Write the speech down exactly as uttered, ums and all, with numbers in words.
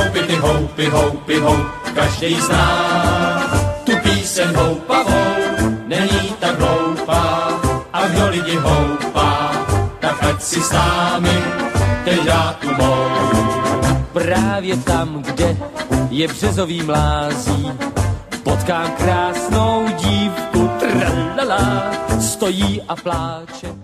houpy, ty houpy, houpy, houp, každý zná tu píseň houpavou, není tak hloupá, a kdo lidi houpá, tak ať si s námi teď dá tu mou. Právě tam, kde je březový mlází, potkám krásnou dívku, tralala, stojí a pláče.